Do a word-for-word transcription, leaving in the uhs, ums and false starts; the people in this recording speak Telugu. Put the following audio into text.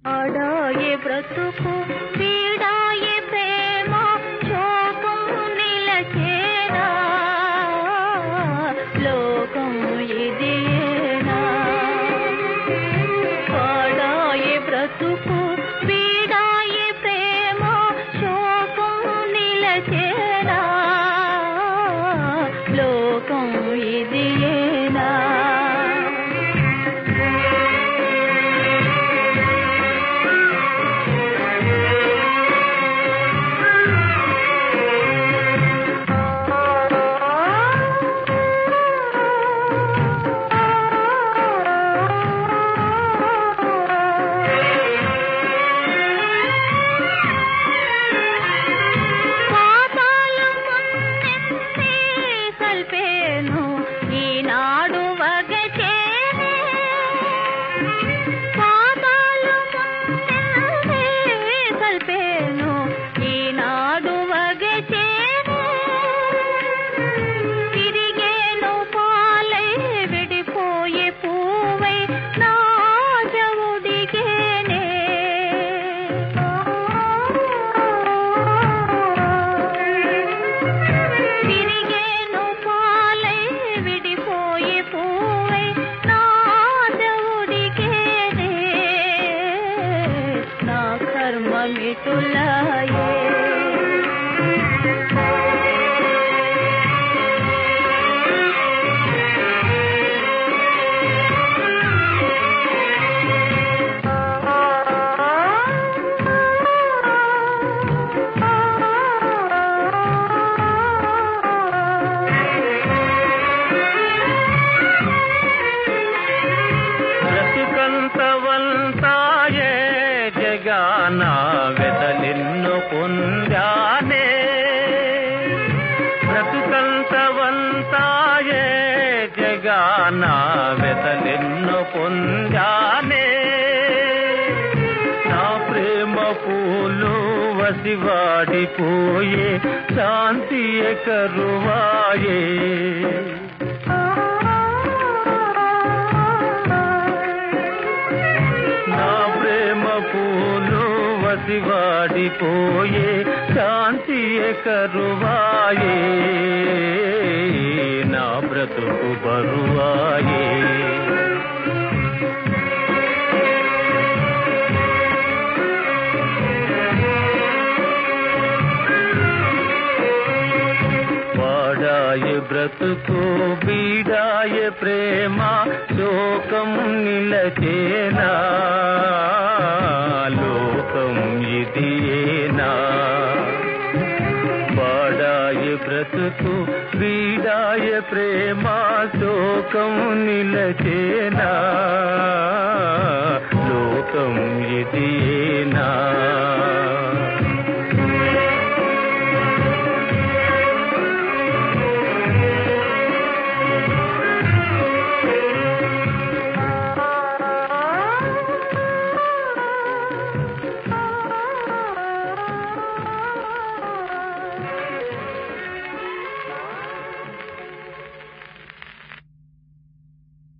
ఆడాయే బ్రతుకు పీడాయే ప్రేమ శోకం నిలచేనా లోకం ఇదేనా ఆడాయే బ్రతుకు పీడాయే ప్రేమ శోకం నిలచేనా లోకం ఇదేనా నా వెదలెన్ను పొందానే బ్రతుకంతవంతాయే జగాన వెదలెన్ను పొందానే నా ప్రేమ పూలు వసివాడిపోయే శాంతి కరువాయే వాడిపోయే శాంతి కరువాయే నా బ్రతుకు బరువాయే వాడాయే బ్రతుకు బీడాయే ప్రేమ శోకం నిలచేనా లోకం ఇదేనా వాడాయే బ్రతుకు బీడాయే ప్రేమ శోకం నిలచేనా లోకం ఇదేనా